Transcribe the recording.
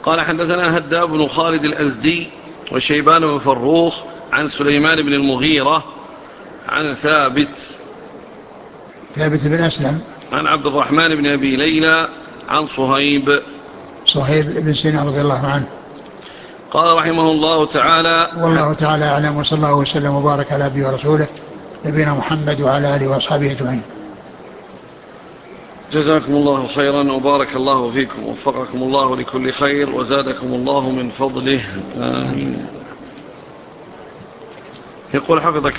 قال حدثنا هداب بن خالد الأزدي وشيبان بن فروخ عن سليمان بن المغيرة عن ثابت بن أسلم عن عبد الرحمن بن أبي ليلى عن صهيب بن سينان رضي الله عنه. قال رحمه الله تعالى: والله تعالى أعلم، وصلى الله وسلم وبارك على نبيه ورسوله نبينا محمد وعلى آله وأصحابه أجمعين. جزاكم الله خيرا وبارك الله فيكم، وفقكم الله لكل خير وزادكم الله من فضله، آمين. يقول حفظك